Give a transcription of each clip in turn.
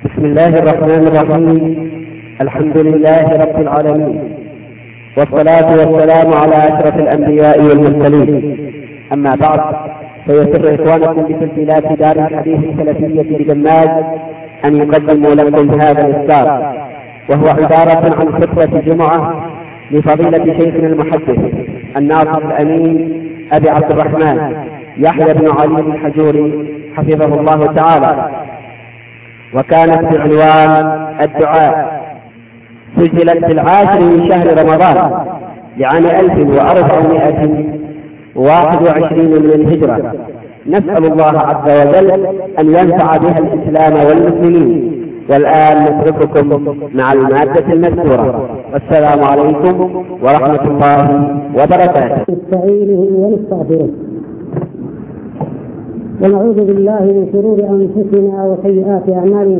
بسم الله الرحمن الرحيم. الحمد لله رب العالمين، والصلاة والسلام على أشرف الأنبياء والمرسلين. أما بعد، فيسر إخوانكم بتسجيلات دار الحديث السلفية بجماج أن يقدموا لكم هذا الإصدار، وهو عبارة عن خطبة جمعة لفضيلة شيخنا المحدث الناصر الأمين أبي عبد الرحمن يحيى بن علي الحجوري حفظه الله تعالى، وكانت بعنوان الدعاء. سجلت في 10 من شهر رمضان لعام 1421 من الهجرة. نسأل الله عز وجل أن ينفع بها الإسلام والمسلمين. والآن نترككم مع المادة المذكورة، والسلام عليكم ورحمة الله وبركاته. نستعينه ونستغفره ونعوذ بالله من شرور أنفسنا وسيئات أعمالنا.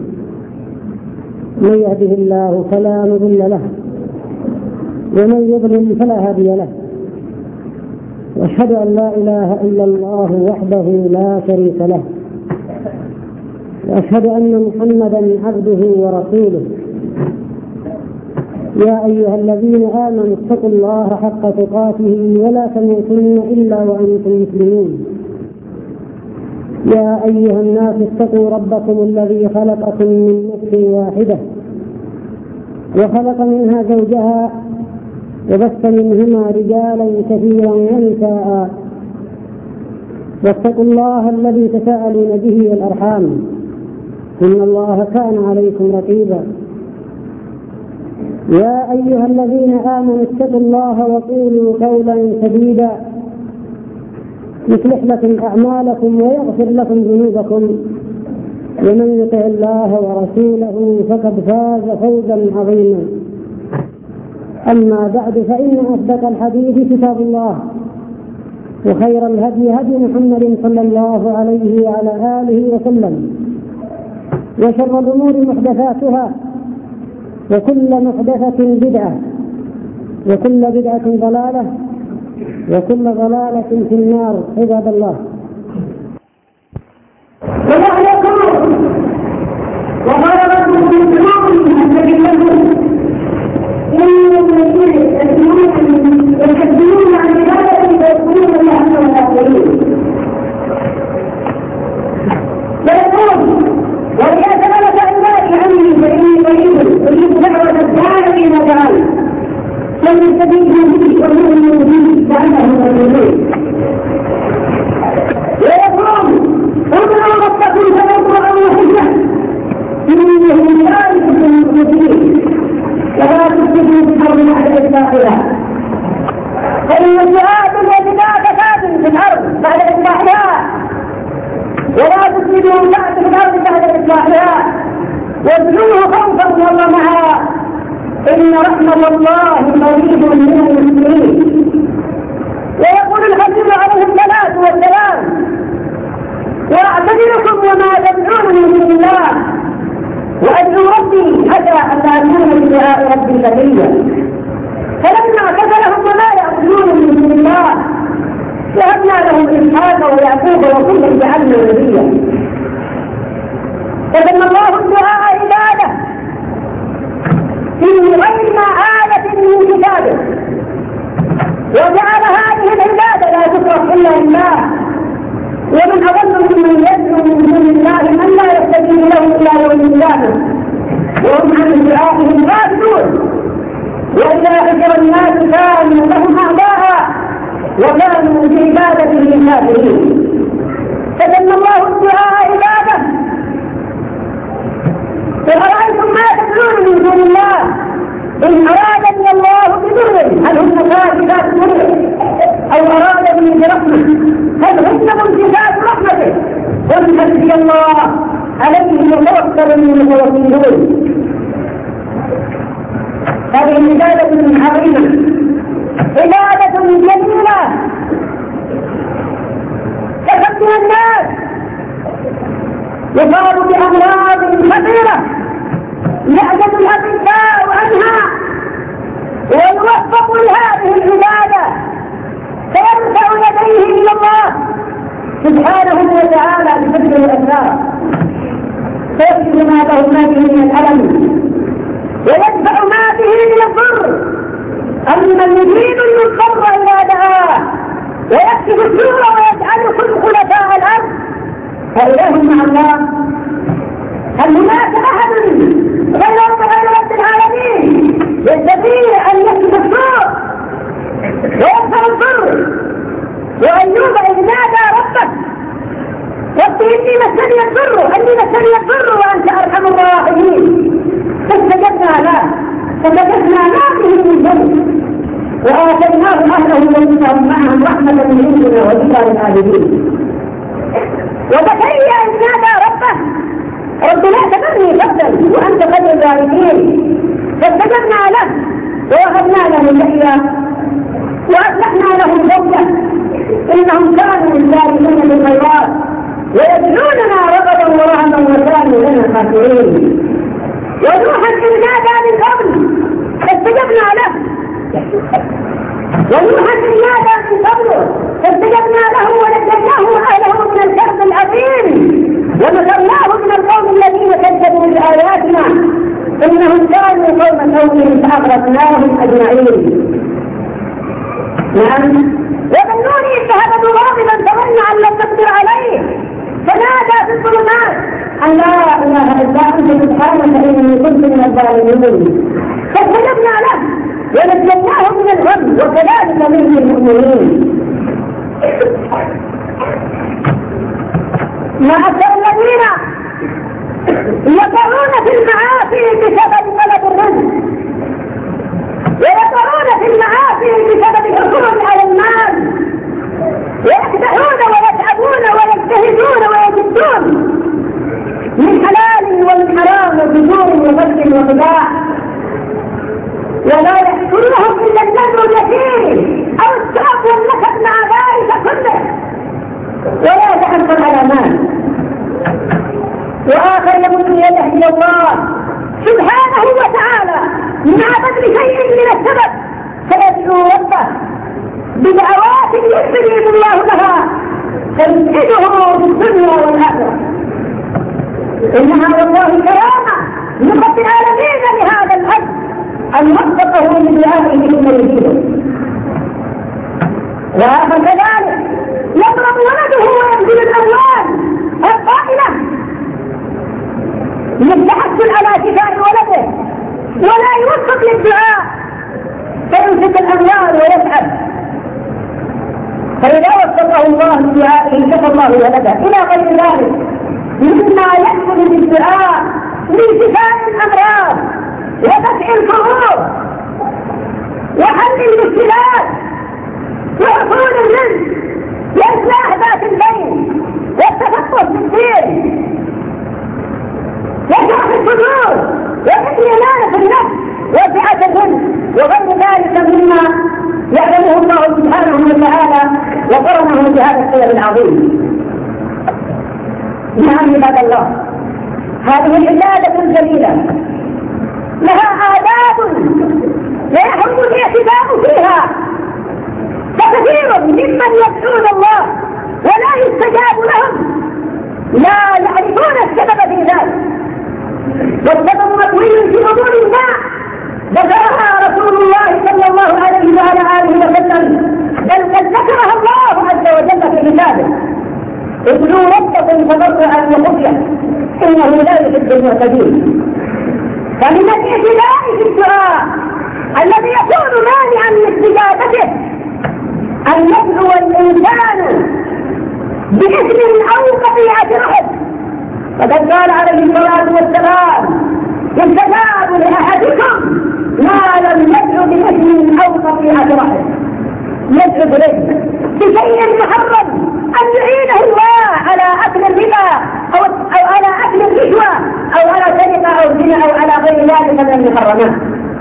من يهده الله فلا مضل له، ومن يضلل فلا هادي له. واشهد أن لا إله إلا الله وحده لا شريك له، واشهد أن محمدا عبده ورسوله. يا أيها الذين آمنوا اتقوا الله حق تقاته ولا تموتن إلا وأنتم مسلمون. يا أيها الناس اتقوا ربكم الذي خلقكم من نفس واحدة، وخلق منها زوجها، وبث منهما رجالا كثيرا ونساء. واتقوا الله الذي تساءلون به والأرحام، إن الله كان عليكم رقيبا. يا أيها الذين آمنوا اتقوا الله وقولوا قولا سديدا يصلح لكم أعمالكم ويغفر لكم ذنوبكم، ومن يطع الله ورسوله فقد فاز فوزا عظيما. أما بعد، فإن أصدق الحديث كتاب الله، وخير الهدي هدي محمد صلى الله عليه وعلى آله وسلم، وشر الأمور محدثاتها، وكل محدثة بدعة، وكل بدعة ضلالة، وكل ضلالة في النار. عباد الله، وقال ربكم بالمعروف الذي لكم إن الذين يكذبون عن عبادته فيكونون الله والآخرين. ويقول: وإذا سألك عبادي عني فإني قريب أجيب دعوة الداعي إذا دعاني فليستجيبوا لي ويؤمنوا بي لعلهم يرشدون. ويقول: ادعوا ربكم تضرعا وخفية إنه لا يحب المعتدين ولا تفسدوا في الأرض بعد إصلاحها، فإن الدعاء بالإصلاح فساد في الأرض بعد إصلاحها، ولا تفسدوا في الأرض بعد إصلاحها، وادعوه خوفا وطمعا إن رحمة الله قريب من المسلمين. ويقول الخليل عليه الصلاة والسلام: وأعتذركم وما تدعون من دون الله، وأدعو ربي حتى أن لا أكون بدعاء ربي شقيا. فلما اعتزلهم وما يعبدون من دون الله وهبنا لهم إسحاق ويعقوب وكلا جعلنا نبيا. فسمى الله الدعاء عبادة في غير ما آلة من كتابه، وجعل هذه العبادة لا تصرف إلا لله. ومن أظن ممن يدعو من دون الله من لا يستجيب له إلا يوم القيامة وهم عن دعائهم غافلون. وإذا حشر الناس كانوا لهم أعداء وكانوا بعبادته كافرين. فسمى الله الدعاء عبادة. فأرأيتم ما تدعون من دون الله إن أرادني الله بضر هل هن كاشفات ضره أو أرادني برحمة هل هن ممسكات رحمته؟ قل حسبي الله عليه يتوكل المتوكلون. هذه عبادة عظيمة، عبادة جميلة تخدم الناس يصاب بأمراض خطيرة يعجز الأطباء عنها، ويوفق لهذه العبادة فيرفع يديه إلى الله سبحانه وتعالى بفضل الأسرار، فيكشف ما به من الألم ويدفع ما به من الضر. أما المجيب المضطر إذا دعاه ويكشف السوء ويجعلكم خلفاء الأرض فإله مع الله. هل هناك أحد غير رب العالمين يستطيع أن يكشف السوء ويدفع الضر؟ وأيوب إذ نادى ربه رب إني مسني الضر وأنت أرحم الراحمين فاستجبنا له فكشفنا ما به من ضر وآتيناه أهله ومثلهم معهم رحمة من عندنا وذكرى للعابدين. وزكريا إذ نادى ربه رب لا تذرني فردا وأنت خير الوارثين فاستجبنا له ووهبنا له يحيى وأصلحنا له زوجه إنهم كانوا يسارعون بالخيرات ويدعوننا رغبا ورهبا وكانوا لنا خاشعين. ونوحا إذ نادى من قبل فاستجبنا له فاستجبنا له ونجيناه وأهله من الكرب العظيم ونصرناه من القوم الذين كذبوا بآياتنا إنهم كانوا قوم سوء فأغرقناهم أجمعين. نعم. وظنون إذ ذهب مغاضبا فظن أن لن نقدر عليه فنادى في الظلمات أن لا إله إلا أنت سبحانك إني كنت من الظالمين فاستجبنا له ونجيناه من الغم وكذلك منه المؤمنين. ما أكثر الذين يقعون في المعاصي بسبب طلب الرزق ويقعون في المعاصي بسبب الحصول على المال ويكدحون ويتعبون ويجتهدون ويجدون من حلال ومن حرام وبزور وغش وخداع ولا يحصلهم إلا النذر اليسير أو السعف والنكد مع ذلك كله ولا يتحصل على مال. وآخر يمد يده إلى الله سبحانه وتعالى مع بذل شيء من السبب فيدعو ربه بدعوات يستجيب الله لها فيسعده في الدنيا والآخرة. إنها والله كرامة من رب العالمين لهذا الأب أن وفقه لدعائه ثم يجيبه. وآخر كذلك يضرب ولده ويبذل الأموال القائلة للتحصل على شفاء ولده ولا يوفق للدعاء فيمسك الأموال ويسعد. فإذا وفقه الله لدعائه كفى الله ولده إلى غير ذلك مما يحصل بالدعاء من شفاء الأمراض ودفع الكروب وحل المشكلات وحصول الرزق وإصلاح ذات البين والتفقه في الدين وشرح الصدور والاطمئنان في النفس وسعة الرزق وغير ذلك مما يعلمه الله سبحانه وتعالى وقرنه بهذا الخير العظيم. نعم عباد الله، هذه العبادة الجليلة لها آداب ويحرم الاعتداء فيها، فكثير ممن يدعون الله ولا يستجاب لهم لا يعرفون السبب في ذلك، والسبب مطوي في حضور الماء ذكرها رسول الله صلى الله عليه وعلى آله وسلم، بل قد ذكرها الله عز وجل في كتابه: ادعوا ربكم تضرعا وخفية إنه لا يحب المعتدين. فمن الاعتداء في الدعاء الذي يكون مانعا من استجابته أن يدعو الإنسان باسم أو قطيعة رحم، فقد قال عليه الصلاة والسلام: يستجاب لأحدكم ما لم يدعو باسم أو قطيعة رحم. يدعو برزق بشيء محرم أن يعينه الله على أكل الربا أو على أكل الرشوة أو على سرقة أو زنا أو على غير ذلك من المحرمات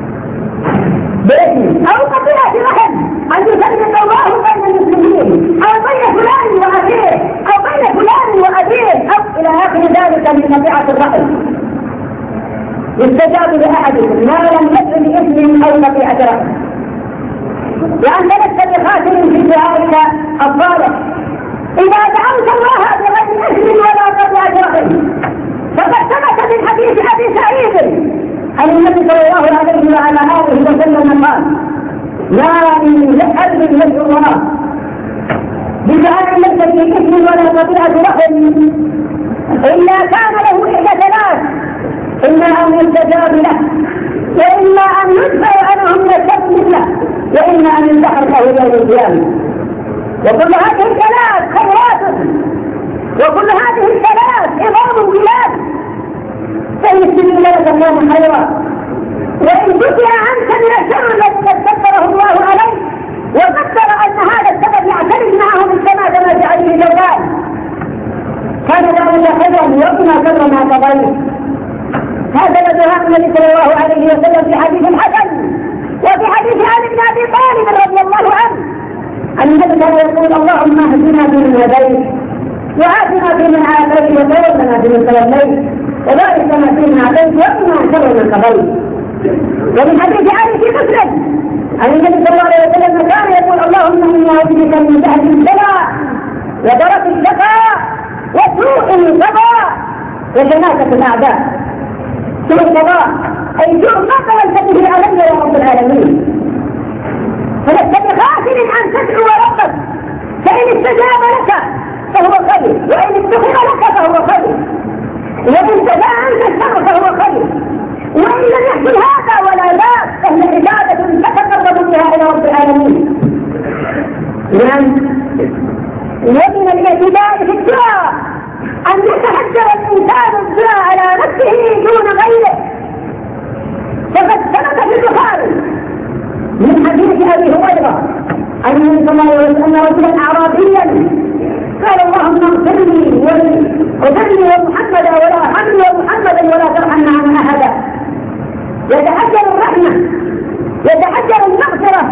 باسم أو قطيعة رحم، أن يفرق الله بين المسلمين أو بين فلان وأبيه أو بين فلان وأبيه أو إلى آخر ذلك من قطيعة الرحم. يستجاب لأحدكم ما لم يدعو باسم أو قطيعة رحم. وأنت لست بخاتم في دعائك الصالح إذا دعوت الله بغير اسم ولا قطيعة رحم، فقد ثبت من حديث ابي سعيد ان النبي صلى الله عليه وعلى اله وسلم قال: لا من قلب يدعو الله بدعاء ليس فيه اثم ولا قطيعه رحم الا كان له احدى ثلاث: اما ان يستجاب له، واما ان يدفع عنه من الشر مثله، واما ان ينتحر له يوم القيامه. وكل هذه الثلاث خيرات، وكل هذه الثلاث عظام البلاد. فان استجيب لك الله خيرا، وان دفع عنك من الشر الذي قدره الله عليه وقدر ان هذا السبب يعترض معه في السماء كما جعل في جوال، كان ذلك خيرا وبما كبر ما قضيت. هذا دعاء النبي صلى الله عليه وسلم في حديث الحسن وفي حديث علي بن ابي طالب رضي الله عنه ان النبي كان يقول: اللهم اهدنا فيمن هديت، وعافنا فيمن عافيت، وتولنا فيمن توليت، وبارك لنا فيما اعطيت، وقنا شر من قضيت. ومن حديث علي في مسلم ان النبي صلى الله عليه وسلم كان يقول: اللهم اني اعوذ بك من جهل البلاء ودرك الشقاء وسوء القضاء وشماتة الاعداء. سوء القضاء اي سوء ما قبلت به علي يا رب العالمين. فلست بخاسر ان تدعو ربك، فان استجاب لك فهو خير، وان استغفر لك فهو خير، وان دفع عنك الشر فهو خير، وان لم يحصل هذا ولا ذاك فهي عباده تتقرب بها الى رب العالمين. ومن الاعتداء في الدعاء ان يتحجر الانسان الدعاء على نفسه دون غيره. فقد ثبت في البخاري من حديث ابي هريره ان النبي صلى الله عليه وسلم رجلا اعرابيا قال: اللهم اغفر لي ومحمدا ولا ارحمني ومحمدا ولا ترحم معنا احدا. يتحجر الرحمه، يتحجر المغفره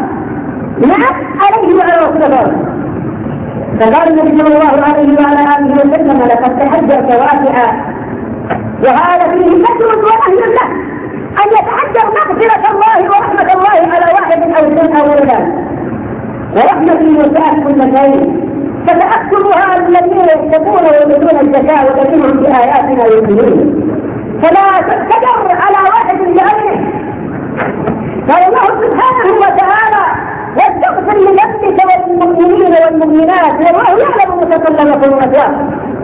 عليه وعلى رسوله. فقال النبي صلى الله عليه وعلى اله وسلم: لقد تحجرت واسعا، وهذا فيه ذكر ونهي له ان يتحجر مغفره الله ورحمه الله على واحد او اثنين او ولدان. ورحمتي وسعت كل شيء فتأكلها الذين يتقون ويؤتون الزكاة وكثير بآياتنا يؤمنون. فلا تقتدر على واحد بعينه. قال الله سبحانه وتعالى: واستغفر لنفسك وللمؤمنين والمؤمنات والله يعلم متقلبكم ومثواكم.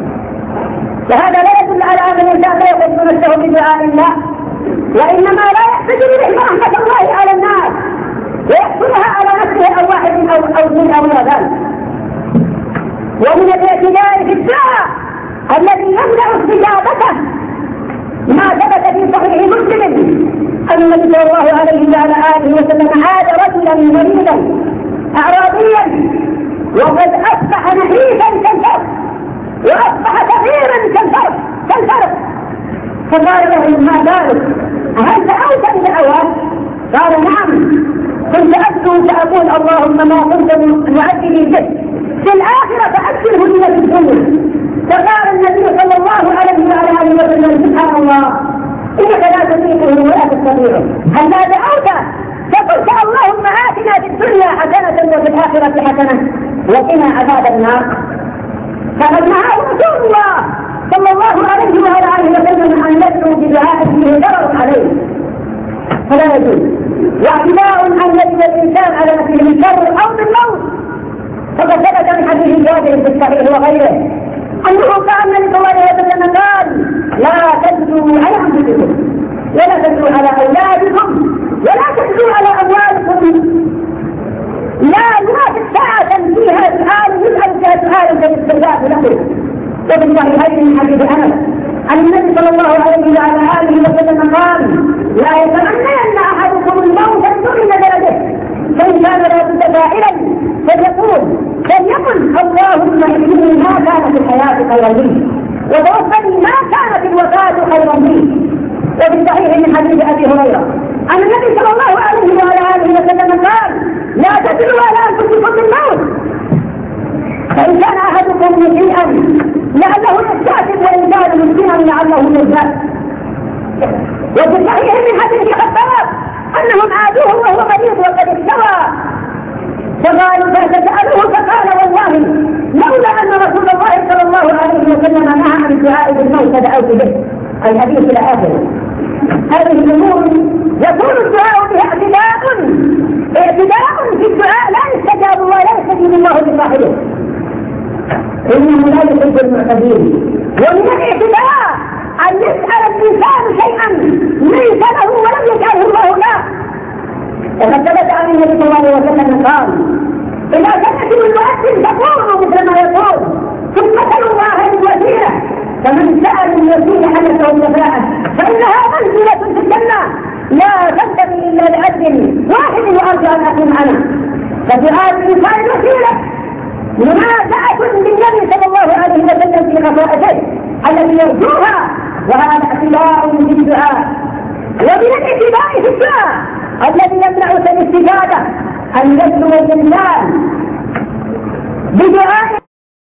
وهذا لا يدل على ان الانسان لا يقصد نفسه بدعاء الله، وانما لا يحتج به رحمه الله على الناس ويحصلها على نفسه او واحد او اثنين او ذلك. ومن الاعتداء في الدعاء الذي يمنع استجابته ما ثبت في صحيح مسلم ان النبي صلى الله عليه وعلى اله وسلم عاد رجلا مريضا اعرابيا وقد اصبح نحيفا كالفرس واصبح كثيرا كالفرس. فقال له: ما بالك؟ هل دعوت بدعوات؟ قال: نعم، كنت ادعو فاقول اللهم ما كنت معجلي به في الآخرة فأكله لي في الدنيا. فقال النبي صلى الله عليه وعلى آله وسلم: سبحان الله، إنك لا تطيقه ولا تستطيعه. هل لا دعوت فقلت اللهم آتنا في الدنيا حسنة وفي الآخرة حسنة وقنا عذاب النار؟ فقد نهاه رسول الله صلى الله عليه وعلى آله وسلم أن يدعو بدعاء فيه ضرر عليه، فلا يجوز. واعتداء أن يجد الإنسان على نفسه بالشر أو بالموت. فقد ثبت من حديث جابر في الصحيح وغيره انه قال النبي صلى الله عليه وسلم قال: لا تجدوا على انفسكم ولا تجدوا على اولادكم ولا تجدوا على اموالكم. لا ينافق ساعة فيها سؤال يسأل فيها سؤال فيستجاب له. وفي الصحيحين من حديث انس ان النبي صلى الله عليه وعلى اله وسلم قال: لا يتمنين احدكم الموت دون درجه، فإن كان لا متفاعلا فليقل اللهم اكفني ما كان في الحياة خيرا لي وتوفني ما كانت الوفاة خيرا لي. وفي الصحيح من حديث ابي هريرة ان النبي صلى الله عليه وعلى اله وسلم قال: لا تدلوا على انفسكم بالموت، فإن كان احدكم مسيئا لعله يستعتب وإن كان مسلما لعله يزداد. وفي الصحيح من حديث خباب انهم عادوه وهو مريض وقد استوى، فقالوا فسألوه فقال: والله لولا ان رسول الله صلى الله عليه وسلم نهى عن الدعاء بالموت دعوت به. الحديث إلى آخره. هذه الأمور يكون الدعاء بها اعتداء في الدعاء، لا يستجاب الله، لا يستجيب الله لصاحبه، إنه لا يحب المعتدين. ومن الاعتداء أن يسأل الإنسان شيئا ليس له ولم يجعله الله له. وقد ثبت عن النبي صلى الله عليه وسلم قال: إذا سمعتم المؤذن فقولوا مثل ما يقول، ثم سلوا الله الوسيلة، فمن سأل الوسيلة حدثه الشفاعة، فإنها منزلة في الجنة لا تنتمي إلا لأجل واحد وأرجو أن أكون أنا. فدعاء الإنسان الوسيلة منازعة بالنبي صلى الله عليه وسلم في خصائصه التي يرجوها، وهذا اعتداء في الدعاء. ومن الاعتداء في الدعاء الذي يمنع الاستجابة أن يدعو الإنسان بدعاء